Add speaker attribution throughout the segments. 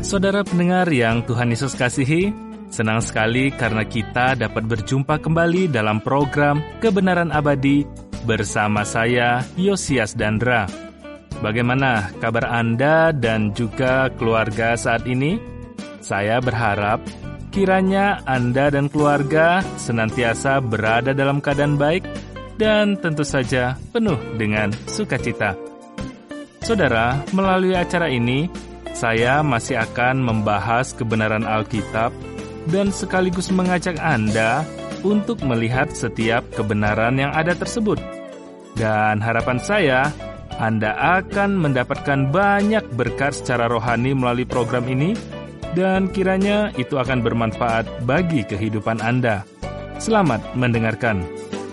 Speaker 1: Saudara pendengar yang Tuhan Yesus kasihi, senang sekali karena kita dapat berjumpa kembali dalam program Kebenaran Abadi bersama saya, Yosias Dandra. Bagaimana kabar Anda dan juga keluarga saat ini? Saya berharap kiranya Anda dan keluarga senantiasa berada dalam keadaan baik dan tentu saja penuh dengan sukacita. Saudara, melalui acara ini, saya masih akan membahas kebenaran Alkitab dan sekaligus mengajak Anda untuk melihat setiap kebenaran yang ada tersebut. Dan harapan saya, Anda akan mendapatkan banyak berkat secara rohani melalui program ini, dan kiranya itu akan bermanfaat bagi kehidupan Anda. Selamat mendengarkan.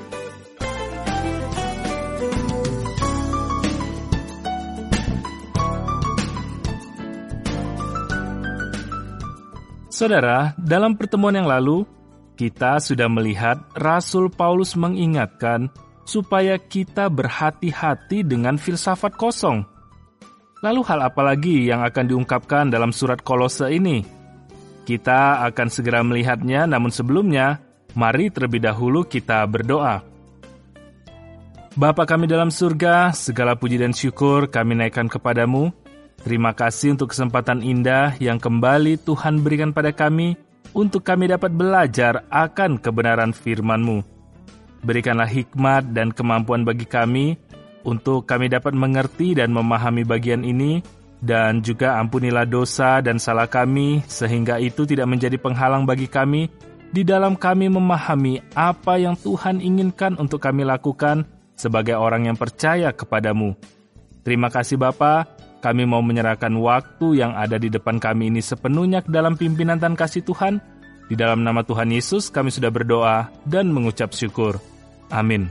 Speaker 1: Saudara, dalam pertemuan yang lalu, kita sudah melihat Rasul Paulus mengingatkan supaya kita berhati-hati dengan filsafat kosong. Lalu hal apa lagi yang akan diungkapkan dalam surat Kolose ini? Kita akan segera melihatnya, namun sebelumnya, mari terlebih dahulu kita berdoa. Bapa kami dalam surga, segala puji dan syukur kami naikkan kepadamu. Terima kasih untuk kesempatan indah yang kembali Tuhan berikan pada kami untuk kami dapat belajar akan kebenaran firman-Mu. Berikanlah hikmat dan kemampuan bagi kami untuk kami dapat mengerti dan memahami bagian ini, dan juga ampunilah dosa dan salah kami sehingga itu tidak menjadi penghalang bagi kami di dalam kami memahami apa yang Tuhan inginkan untuk kami lakukan sebagai orang yang percaya kepadamu. Terima kasih Bapa. Kami mau menyerahkan waktu yang ada di depan kami ini sepenuhnya ke dalam pimpinan dan kasih Tuhan. Di dalam nama Tuhan Yesus kami sudah berdoa dan mengucap syukur. Amin.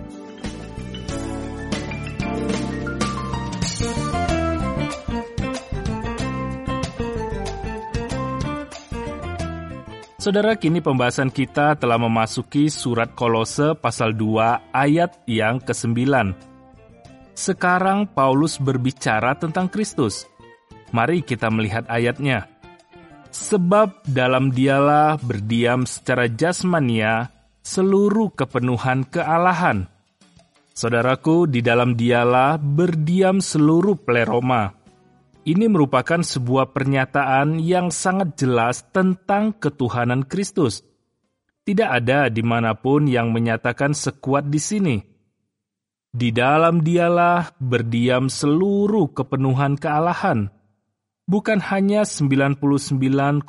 Speaker 1: Saudara, kini pembahasan kita telah memasuki surat Kolose pasal 2 ayat yang ke-9. Sekarang Paulus berbicara tentang Kristus. Mari kita melihat ayatnya. Sebab dalam dialah berdiam secara jasmania seluruh kepenuhan kealahan. Saudaraku, di dalam dialah berdiam seluruh pleroma. Ini merupakan sebuah pernyataan yang sangat jelas tentang ketuhanan Kristus. Tidak ada dimanapun yang menyatakan sekuat di sini. Di dalam dialah berdiam seluruh kepenuhan kealahan. Bukan hanya 99,4%,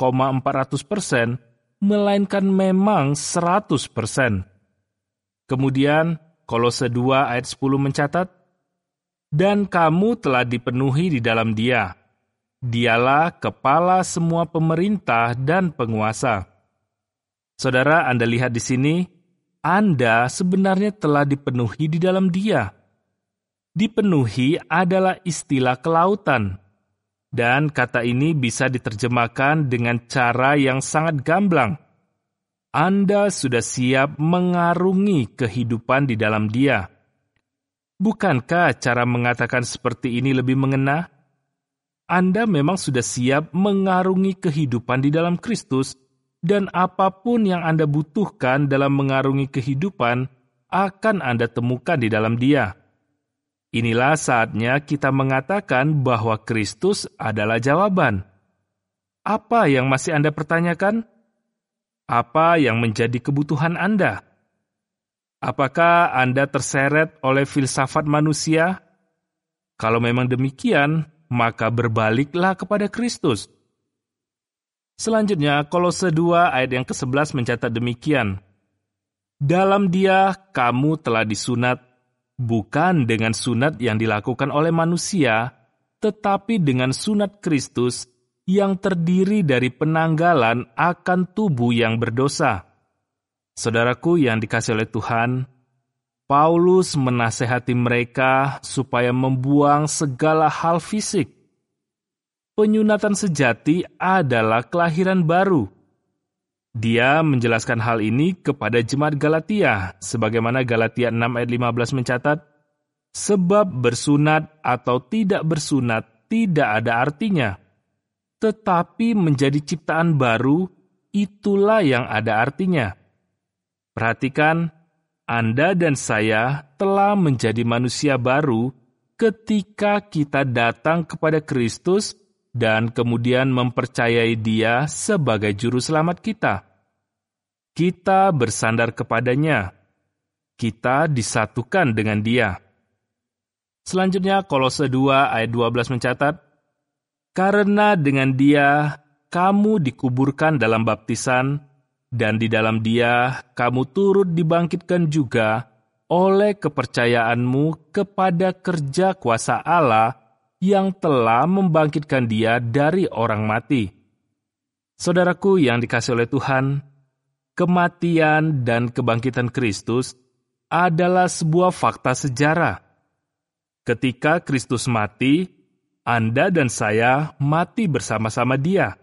Speaker 1: melainkan memang 100%. Kemudian, Kolose 2 ayat 10 mencatat, dan kamu telah dipenuhi di dalam Dia. Dialah kepala semua pemerintah dan penguasa. Saudara, Anda lihat di sini, Anda sebenarnya telah dipenuhi di dalam Dia. Dipenuhi adalah istilah kelautan, dan kata ini bisa diterjemahkan dengan cara yang sangat gamblang. Anda sudah siap mengarungi kehidupan di dalam Dia. Bukankah cara mengatakan seperti ini lebih mengena? Anda memang sudah siap mengarungi kehidupan di dalam Kristus, dan apapun yang Anda butuhkan dalam mengarungi kehidupan akan Anda temukan di dalam Dia. Inilah saatnya kita mengatakan bahwa Kristus adalah jawaban. Apa yang masih Anda pertanyakan? Apa yang menjadi kebutuhan Anda? Apakah Anda terseret oleh filsafat manusia? Kalau memang demikian, maka berbaliklah kepada Kristus. Selanjutnya, Kolose 2 ayat yang ke-11 mencatat demikian. Dalam Dia kamu telah disunat, bukan dengan sunat yang dilakukan oleh manusia, tetapi dengan sunat Kristus yang terdiri dari penanggalan akan tubuh yang berdosa. Saudaraku yang dikasihi oleh Tuhan, Paulus menasehati mereka supaya membuang segala hal fisik. Penyunatan sejati adalah kelahiran baru. Dia menjelaskan hal ini kepada jemaat Galatia, sebagaimana Galatia 6 ayat 15 mencatat, sebab bersunat atau tidak bersunat tidak ada artinya. tetapi menjadi ciptaan baru, itulah yang ada artinya. Perhatikan, Anda dan saya telah menjadi manusia baru ketika kita datang kepada Kristus dan kemudian mempercayai Dia sebagai juru selamat kita. Kita bersandar kepadanya. Kita disatukan dengan Dia. Selanjutnya, Kolose 2 ayat 12 mencatat, "Karena dengan Dia kamu dikuburkan dalam baptisan, dan di dalam Dia kamu turut dibangkitkan juga oleh kepercayaanmu kepada kerja kuasa Allah yang telah membangkitkan Dia dari orang mati." Saudaraku yang dikasihi oleh Tuhan, kematian dan kebangkitan Kristus adalah sebuah fakta sejarah. Ketika Kristus mati, Anda dan saya mati bersama-sama Dia.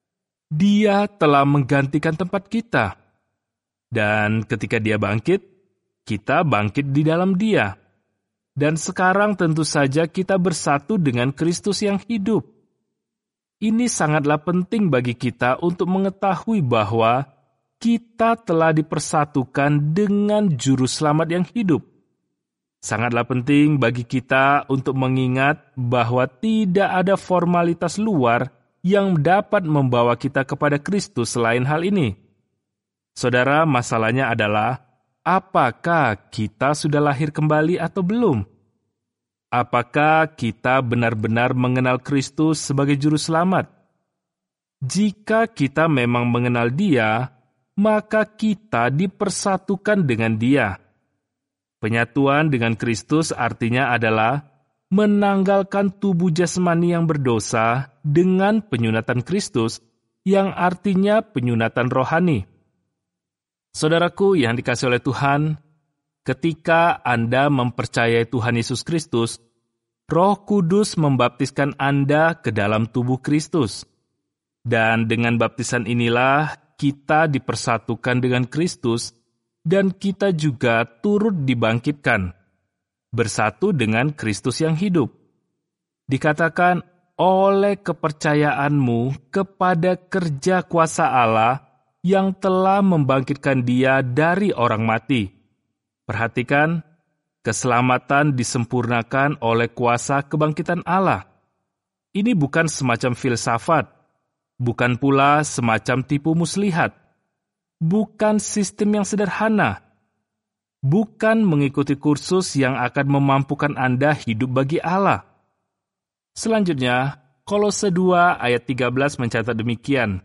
Speaker 1: Dia telah menggantikan tempat kita. Dan ketika Dia bangkit, kita bangkit di dalam Dia. Dan sekarang tentu saja kita bersatu dengan Kristus yang hidup. Ini sangatlah penting bagi kita untuk mengetahui bahwa kita telah dipersatukan dengan Juru Selamat yang hidup. Sangatlah penting bagi kita untuk mengingat bahwa tidak ada formalitas luar yang dapat membawa kita kepada Kristus selain hal ini. Saudara, masalahnya adalah, apakah kita sudah lahir kembali atau belum? Apakah kita benar-benar mengenal Kristus sebagai Juru Selamat? Jika kita memang mengenal Dia, maka kita dipersatukan dengan Dia. Penyatuan dengan Kristus artinya adalah menanggalkan tubuh jasmani yang berdosa dengan penyunatan Kristus, yang artinya penyunatan rohani. Saudaraku yang dikasihi oleh Tuhan, ketika Anda mempercayai Tuhan Yesus Kristus, Roh Kudus membaptiskan Anda ke dalam tubuh Kristus. Dan dengan baptisan inilah kita dipersatukan dengan Kristus, dan kita juga turut dibangkitkan, bersatu dengan Kristus yang hidup. Dikatakan, oleh kepercayaanmu kepada kerja kuasa Allah yang telah membangkitkan Dia dari orang mati. Perhatikan, keselamatan disempurnakan oleh kuasa kebangkitan Allah. Ini bukan semacam filsafat, bukan pula semacam tipu muslihat, bukan sistem yang sederhana, bukan mengikuti kursus yang akan memampukan Anda hidup bagi Allah. Selanjutnya, Kolose 2 ayat 13 mencatat demikian,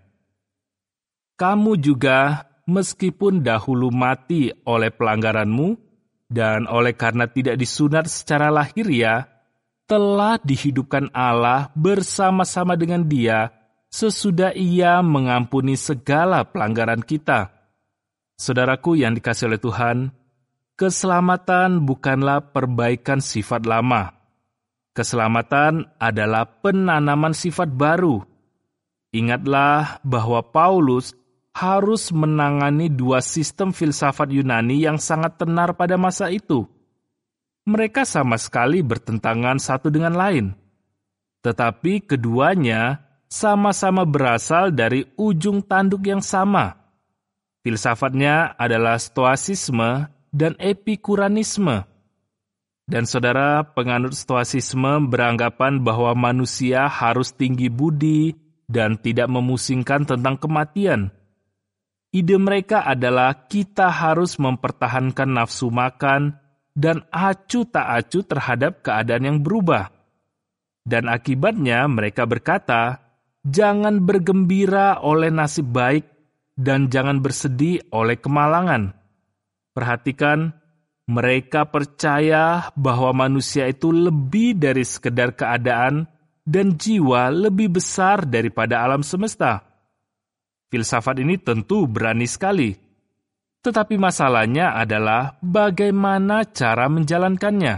Speaker 1: "Kamu juga, meskipun dahulu mati oleh pelanggaranmu, dan oleh karena tidak disunat secara lahiriah, telah dihidupkan Allah bersama-sama dengan Dia, sesudah Ia mengampuni segala pelanggaran kita." Saudaraku yang dikasihi oleh Tuhan, keselamatan bukanlah perbaikan sifat lama. Keselamatan adalah penanaman sifat baru. Ingatlah bahwa Paulus harus menangani dua sistem filsafat Yunani yang sangat tenar pada masa itu. Mereka sama sekali bertentangan satu dengan lain. Tetapi keduanya sama-sama berasal dari ujung tanduk yang sama. Filsafatnya adalah stoasisme dan epikuranisme. Dan saudara, penganut stoasisme beranggapan bahwa manusia harus tinggi budi dan tidak memusingkan tentang kematian. Ide mereka adalah kita harus mempertahankan nafsu makan dan acuh tak acuh terhadap keadaan yang berubah. Dan akibatnya mereka berkata, jangan bergembira oleh nasib baik dan jangan bersedih oleh kemalangan. Perhatikan, mereka percaya bahwa manusia itu lebih dari sekedar keadaan dan jiwa lebih besar daripada alam semesta. Filsafat ini tentu berani sekali. Tetapi masalahnya adalah bagaimana cara menjalankannya.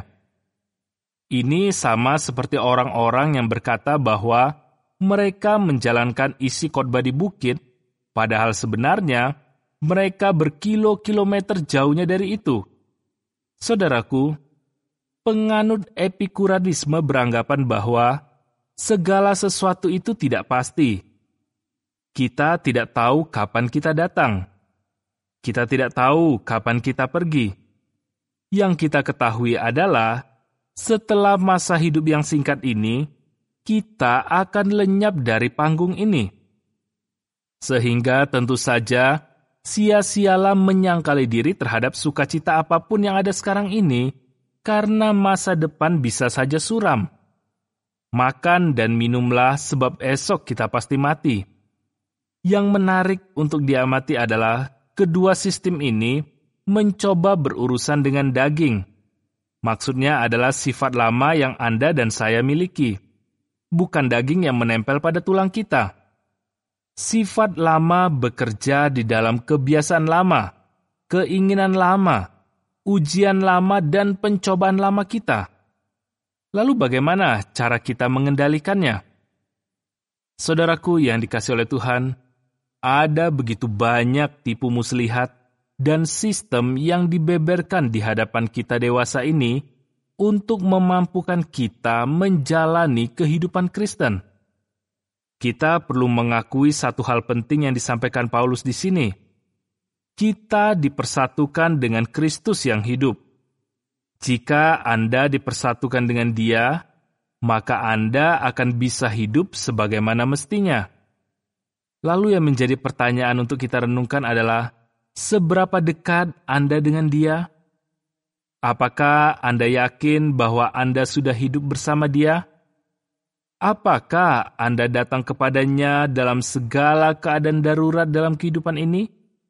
Speaker 1: Ini sama seperti orang-orang yang berkata bahwa mereka menjalankan isi khotbah di bukit, padahal sebenarnya mereka berkilo-kilometer jauhnya dari itu. Saudaraku, penganut epikuranisme beranggapan bahwa segala sesuatu itu tidak pasti. Kita tidak tahu kapan kita datang. Kita tidak tahu kapan kita pergi. Yang kita ketahui adalah, setelah masa hidup yang singkat ini, kita akan lenyap dari panggung ini. Sehingga tentu saja, sia-sialah menyangkali diri terhadap sukacita apapun yang ada sekarang ini, karena masa depan bisa saja suram. Makan dan minumlah sebab esok kita pasti mati. Yang menarik untuk diamati adalah kedua sistem ini mencoba berurusan dengan daging. Maksudnya adalah sifat lama yang Anda dan saya miliki, bukan daging yang menempel pada tulang kita. Sifat lama bekerja di dalam kebiasaan lama, keinginan lama, ujian lama, dan pencobaan lama kita. Lalu bagaimana cara kita mengendalikannya? Saudaraku yang dikasihi oleh Tuhan, ada begitu banyak tipu muslihat dan sistem yang dibeberkan di hadapan kita dewasa ini untuk memampukan kita menjalani kehidupan Kristen. Kita perlu mengakui satu hal penting yang disampaikan Paulus di sini. Kita dipersatukan dengan Kristus yang hidup. Jika Anda dipersatukan dengan Dia, maka Anda akan bisa hidup sebagaimana mestinya. Lalu yang menjadi pertanyaan untuk kita renungkan adalah, seberapa dekat Anda dengan Dia? Apakah Anda yakin bahwa Anda sudah hidup bersama Dia? Apakah Anda datang kepadanya dalam segala keadaan darurat dalam kehidupan ini?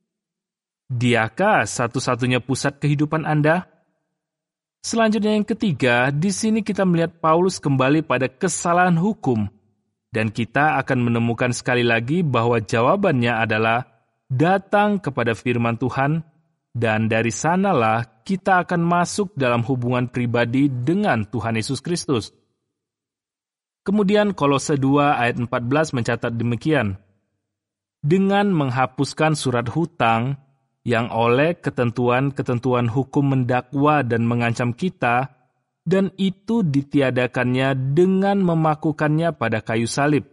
Speaker 1: Diakah satu-satunya pusat kehidupan Anda? Selanjutnya yang ketiga, di sini kita melihat Paulus kembali pada kesalahan hukum. Dan kita akan menemukan sekali lagi bahwa jawabannya adalah datang kepada firman Tuhan, dan dari sanalah kita akan masuk dalam hubungan pribadi dengan Tuhan Yesus Kristus. Kemudian Kolose 2 ayat 14 mencatat demikian, dengan menghapuskan surat hutang yang oleh ketentuan-ketentuan hukum mendakwa dan mengancam kita, dan itu ditiadakannya dengan memakukannya pada kayu salib.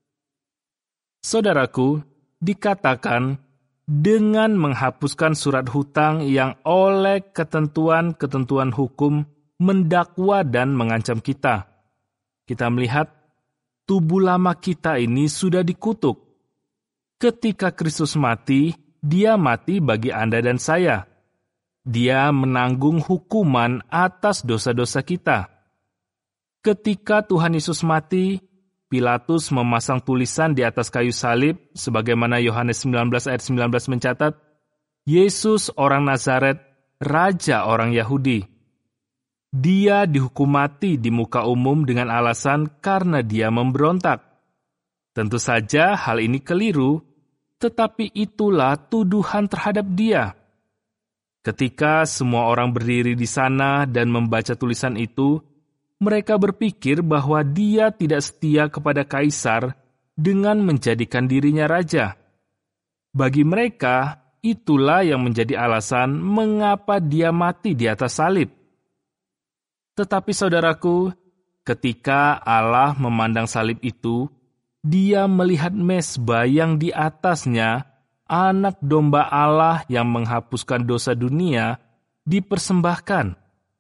Speaker 1: Saudaraku, dikatakan dengan menghapuskan surat hutang yang oleh ketentuan-ketentuan hukum mendakwa dan mengancam kita. Kita melihat tubuh lama kita ini sudah dikutuk. Ketika Kristus mati, Dia mati bagi Anda dan saya. Dia menanggung hukuman atas dosa-dosa kita. Ketika Tuhan Yesus mati, Pilatus memasang tulisan di atas kayu salib, sebagaimana Yohanes 19 ayat 19 mencatat, Yesus orang Nazaret, Raja orang Yahudi. Dia dihukum mati di muka umum dengan alasan karena dia memberontak. Tentu saja hal ini keliru, tetapi itulah tuduhan terhadap dia. Ketika semua orang berdiri di sana dan membaca tulisan itu, mereka berpikir bahwa dia tidak setia kepada kaisar dengan menjadikan dirinya raja. Bagi mereka, itulah yang menjadi alasan mengapa dia mati di atas salib. Tetapi saudaraku, ketika Allah memandang salib itu, Dia melihat mezbah yang di atasnya Anak domba Allah yang menghapuskan dosa dunia dipersembahkan.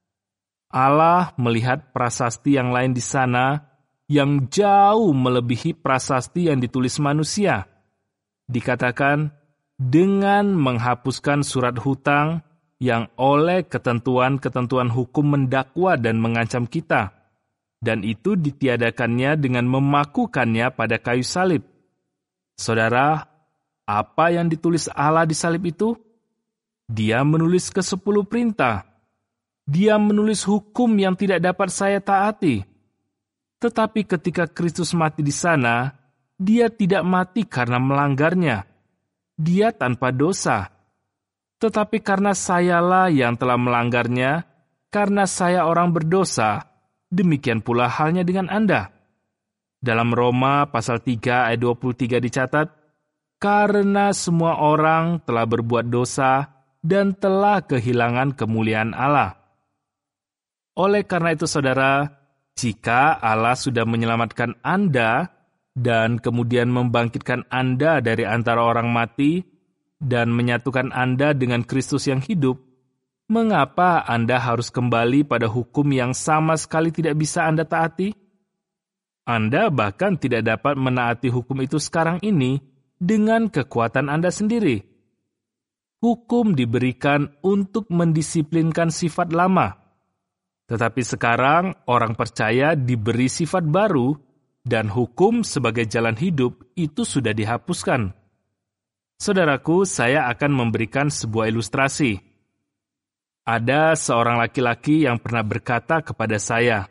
Speaker 1: Allah melihat prasasti yang lain di sana yang jauh melebihi prasasti yang ditulis manusia. Dikatakan, dengan menghapuskan surat hutang yang oleh ketentuan-ketentuan hukum mendakwa dan mengancam kita. Dan itu ditiadakannya dengan memakukannya pada kayu salib. Saudara, apa yang ditulis Allah di salib itu? Dia menulis ke-10 perintah. Dia menulis hukum yang tidak dapat saya taati. Tetapi ketika Kristus mati di sana, Dia tidak mati karena melanggarnya. Dia tanpa dosa. Tetapi karena sayalah yang telah melanggarnya, karena saya orang berdosa, demikian pula halnya dengan Anda. Dalam Roma pasal 3 ayat 23 dicatat, karena semua orang telah berbuat dosa dan telah kehilangan kemuliaan Allah. Oleh karena itu, saudara, jika Allah sudah menyelamatkan Anda dan kemudian membangkitkan Anda dari antara orang mati dan menyatukan Anda dengan Kristus yang hidup, mengapa Anda harus kembali pada hukum yang sama sekali tidak bisa Anda taati? Anda bahkan tidak dapat menaati hukum itu sekarang ini dengan kekuatan Anda sendiri. Hukum diberikan untuk mendisiplinkan sifat lama. Tetapi sekarang orang percaya diberi sifat baru dan hukum sebagai jalan hidup itu sudah dihapuskan. Saudaraku, saya akan memberikan sebuah ilustrasi. Ada seorang laki-laki yang pernah berkata kepada saya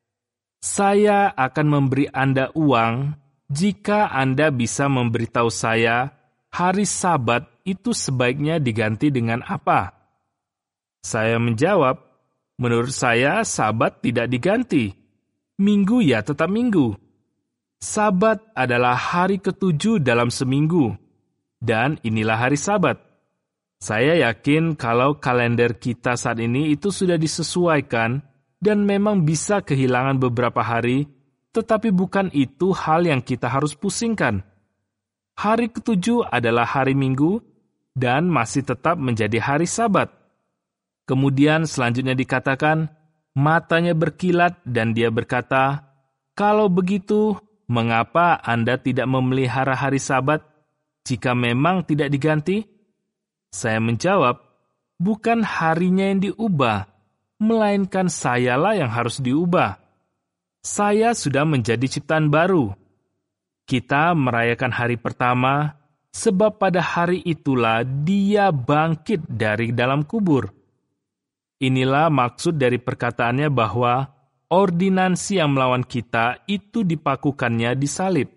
Speaker 1: akan memberi Anda uang jika Anda bisa memberitahu saya hari Sabat itu sebaiknya diganti dengan apa. Saya menjawab, menurut saya Sabat tidak diganti. Minggu ya tetap Minggu. Sabat adalah hari ke-7 dalam seminggu. Dan inilah hari Sabat. Saya yakin kalau kalender kita saat ini itu sudah disesuaikan dan memang bisa kehilangan beberapa hari, tetapi bukan itu hal yang kita harus pusingkan. Hari ke-7 adalah hari Minggu dan masih tetap menjadi hari Sabat. Kemudian selanjutnya dikatakan, matanya berkilat dan dia berkata, kalau begitu, mengapa Anda tidak memelihara hari Sabat jika memang tidak diganti? Saya menjawab, bukan harinya yang diubah, melainkan sayalah yang harus diubah. Saya sudah menjadi ciptaan baru. Kita merayakan hari pertama, sebab pada hari itulah Dia bangkit dari dalam kubur. Inilah maksud dari perkataannya bahwa ordinansi yang melawan kita itu dipakukannya di salib.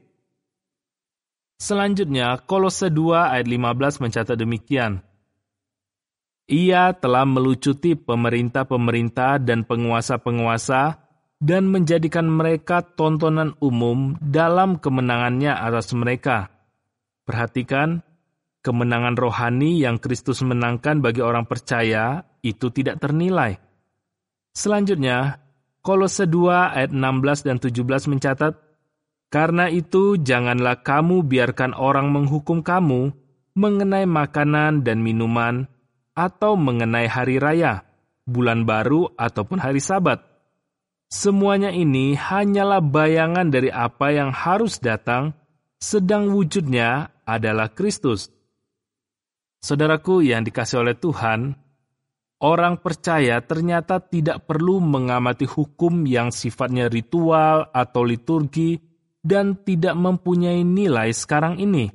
Speaker 1: Selanjutnya, Kolose 2 ayat 15 mencatat demikian. Ia telah melucuti pemerintah-pemerintah dan penguasa-penguasa dan menjadikan mereka tontonan umum dalam kemenangannya atas mereka. Perhatikan, kemenangan rohani yang Kristus menangkan bagi orang percaya itu tidak ternilai. Selanjutnya, Kolose 2 ayat 16 dan 17 mencatat, karena itu janganlah kamu biarkan orang menghukum kamu mengenai makanan dan minuman atau mengenai hari raya, bulan baru ataupun hari Sabat. Semuanya ini hanyalah bayangan dari apa yang harus datang, sedang wujudnya adalah Kristus. Saudaraku yang dikasihi oleh Tuhan, orang percaya ternyata tidak perlu mengamati hukum yang sifatnya ritual atau liturgi dan tidak mempunyai nilai sekarang ini.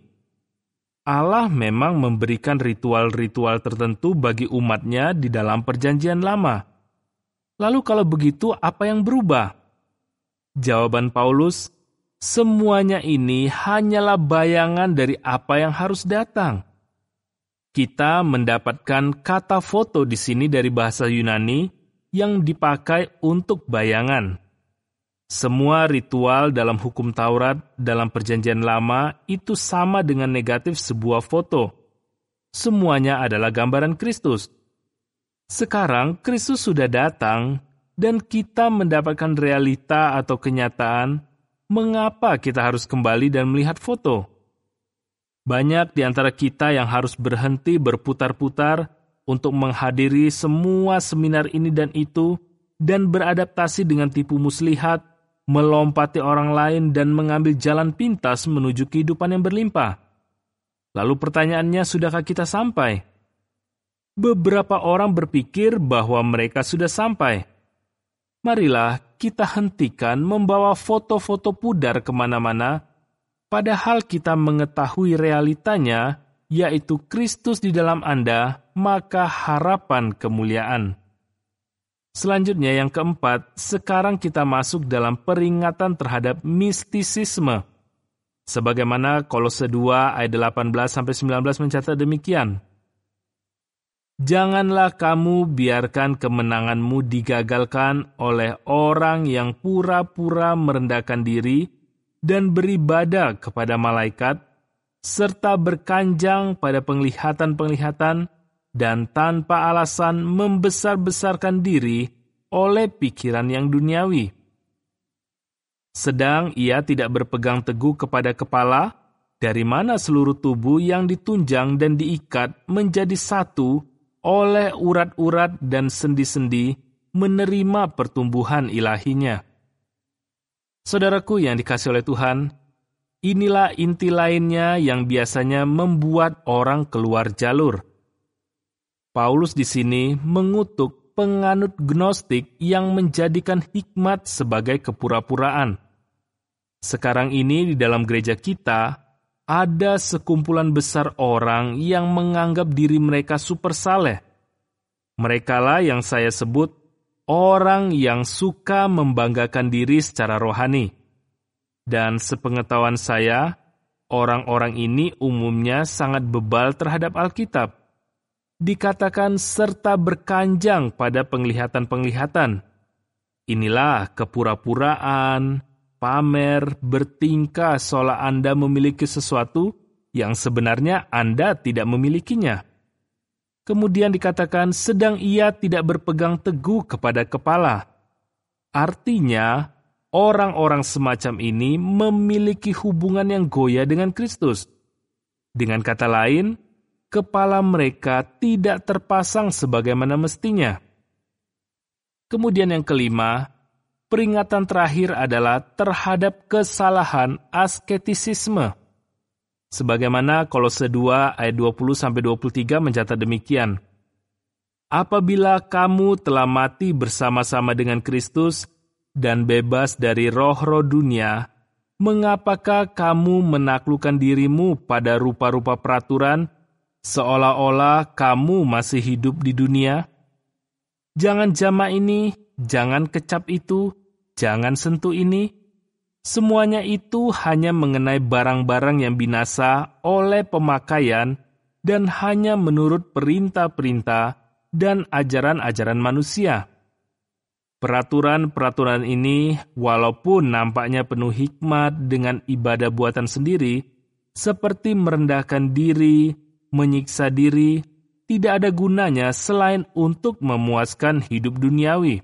Speaker 1: Allah memang memberikan ritual-ritual tertentu bagi umatnya di dalam perjanjian lama. Lalu kalau begitu, apa yang berubah? Jawaban Paulus, semuanya ini hanyalah bayangan dari apa yang harus datang. Kita mendapatkan kata foto di sini dari bahasa Yunani yang dipakai untuk bayangan. Semua ritual dalam hukum Taurat dalam perjanjian lama itu sama dengan negatif sebuah foto. Semuanya adalah gambaran Kristus. Sekarang Kristus sudah datang dan kita mendapatkan realita atau kenyataan. Mengapa kita harus kembali dan melihat foto? Banyak di antara kita yang harus berhenti berputar-putar untuk menghadiri semua seminar ini dan itu dan beradaptasi dengan tipu muslihat, melompati orang lain dan mengambil jalan pintas menuju kehidupan yang berlimpah. Lalu pertanyaannya, sudahkah kita sampai? Beberapa orang berpikir bahwa mereka sudah sampai. Marilah kita hentikan membawa foto-foto pudar kemana-mana, padahal kita mengetahui realitanya, yaitu Kristus di dalam Anda, maka harapan kemuliaan. Selanjutnya yang keempat, sekarang kita masuk dalam peringatan terhadap mistisisme. Sebagaimana Kolose 2 ayat 18-19 mencatat demikian. Janganlah kamu biarkan kemenanganmu digagalkan oleh orang yang pura-pura merendahkan diri dan beribadah kepada malaikat, serta berkanjang pada penglihatan-penglihatan dan tanpa alasan membesar-besarkan diri oleh pikiran yang duniawi. Sedang ia tidak berpegang teguh kepada kepala, dari mana seluruh tubuh yang ditunjang dan diikat menjadi satu oleh urat-urat dan sendi-sendi menerima pertumbuhan ilahinya. Saudaraku yang dikasihi oleh Tuhan, inilah inti lainnya yang biasanya membuat orang keluar jalur. Paulus di sini mengutuk penganut gnostik yang menjadikan hikmat sebagai kepura-puraan. Sekarang ini di dalam gereja kita, ada sekumpulan besar orang yang menganggap diri mereka super saleh. Merekalah yang saya sebut orang yang suka membanggakan diri secara rohani. Dan sepengetahuan saya, orang-orang ini umumnya sangat bebal terhadap Alkitab. Dikatakan serta berkanjang pada penglihatan-penglihatan. Inilah kepura-puraan, pamer, bertingkah seolah Anda memiliki sesuatu yang sebenarnya Anda tidak memilikinya. Kemudian dikatakan sedang ia tidak berpegang teguh kepada kepala. Artinya, orang-orang semacam ini memiliki hubungan yang goyah dengan Kristus. Dengan kata lain, kepala mereka tidak terpasang sebagaimana mestinya. Kemudian yang kelima, peringatan terakhir adalah terhadap kesalahan asketisisme. Sebagaimana Kolose 2 ayat 20-23 mencatat demikian. Apabila kamu telah mati bersama-sama dengan Kristus dan bebas dari roh-roh dunia, mengapakah kamu menaklukkan dirimu pada rupa-rupa peraturan, seolah-olah kamu masih hidup di dunia? Jangan jamak ini, jangan kecap itu, jangan sentuh ini. Semuanya itu hanya mengenai barang-barang yang binasa oleh pemakaian dan hanya menurut perintah-perintah dan ajaran-ajaran manusia. Peraturan-peraturan ini, walaupun nampaknya penuh hikmat dengan ibadah buatan sendiri, seperti merendahkan diri, menyiksa diri, tidak ada gunanya selain untuk memuaskan hidup duniawi.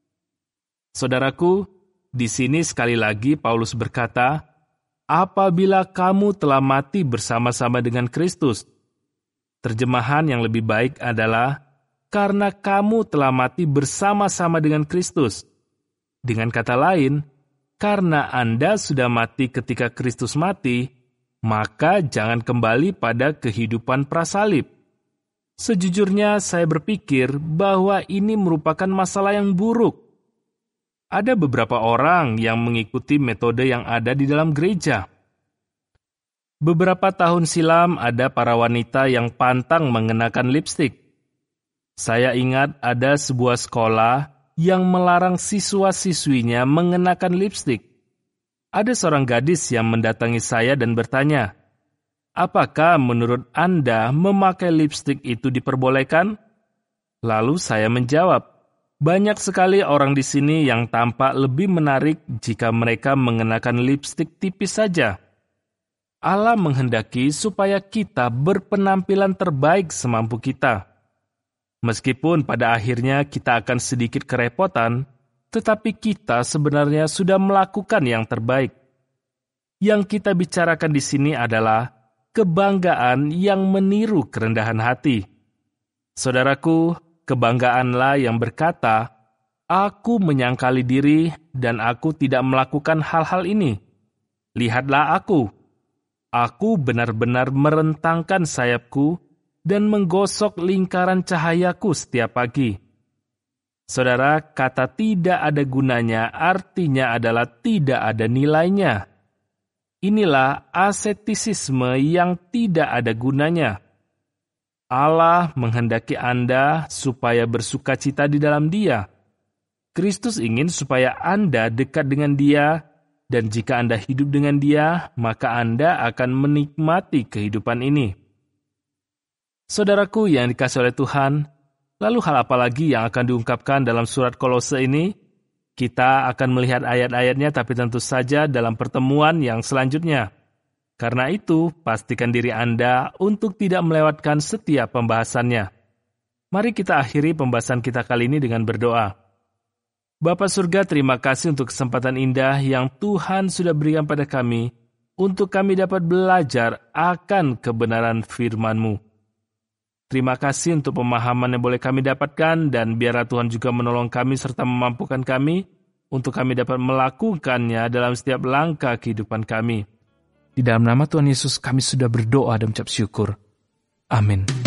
Speaker 1: Saudaraku, di sini sekali lagi Paulus berkata, apabila kamu telah mati bersama-sama dengan Kristus. Terjemahan yang lebih baik adalah, karena kamu telah mati bersama-sama dengan Kristus. Dengan kata lain, karena Anda sudah mati ketika Kristus mati, maka jangan kembali pada kehidupan prasalib. Sejujurnya saya berpikir bahwa ini merupakan masalah yang buruk. Ada beberapa orang yang mengikuti metode yang ada di dalam gereja. Beberapa tahun silam ada para wanita yang pantang mengenakan lipstik. Saya ingat ada sebuah sekolah yang melarang siswa-siswinya mengenakan lipstik. Ada seorang gadis yang mendatangi saya dan bertanya, apakah menurut Anda memakai lipstik itu diperbolehkan? Lalu saya menjawab, banyak sekali orang di sini yang tampak lebih menarik jika mereka mengenakan lipstik tipis saja. Allah menghendaki supaya kita berpenampilan terbaik semampu kita. Meskipun pada akhirnya kita akan sedikit kerepotan, tetapi kita sebenarnya sudah melakukan yang terbaik. Yang kita bicarakan di sini adalah kebanggaan yang meniru kerendahan hati. Saudaraku, kebanggaanlah yang berkata, aku menyangkali diri dan aku tidak melakukan hal-hal ini. Lihatlah aku. Aku benar-benar merentangkan sayapku dan menggosok lingkaran cahayaku setiap pagi. Saudara, kata tidak ada gunanya artinya adalah tidak ada nilainya. Inilah asketisisme yang tidak ada gunanya. Allah menghendaki Anda supaya bersukacita di dalam Dia. Kristus ingin supaya Anda dekat dengan Dia, dan jika Anda hidup dengan Dia, maka Anda akan menikmati kehidupan ini. Saudaraku yang dikasihi oleh Tuhan, lalu hal apa lagi yang akan diungkapkan dalam surat Kolose ini? Kita akan melihat ayat-ayatnya, tapi tentu saja dalam pertemuan yang selanjutnya. Karena itu, pastikan diri Anda untuk tidak melewatkan setiap pembahasannya. Mari kita akhiri pembahasan kita kali ini dengan berdoa. Bapa surga, terima kasih untuk kesempatan indah yang Tuhan sudah berikan pada kami, untuk kami dapat belajar akan kebenaran firman-Mu. Terima kasih untuk pemahaman yang boleh kami dapatkan, dan biarlah Tuhan juga menolong kami serta memampukan kami untuk kami dapat melakukannya dalam setiap langkah kehidupan kami. Di dalam nama Tuhan Yesus kami sudah berdoa dan mengucap syukur. Amin.